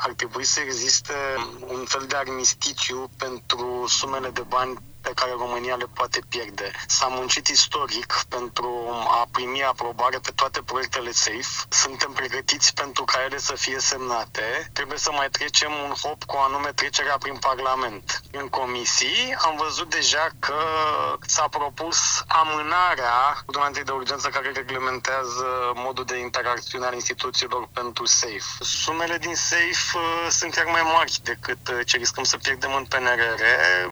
ar trebui să existe un fel de armistițiu pentru sumele de bani pe care România le poate pierde. S-a muncit istoric pentru a primi aprobare pe toate proiectele SAFE. Suntem pregătiți pentru ca ele să fie semnate. Trebuie să mai trecem un hop cu anume trecerea prin Parlament. În comisii am văzut deja că s-a propus amânarea ordonanței de urgență care reglementează modul de interacțiune al instituțiilor pentru SAFE. Sumele din SAFE sunt chiar mai mari decât ce riscăm să pierdem în PNRR.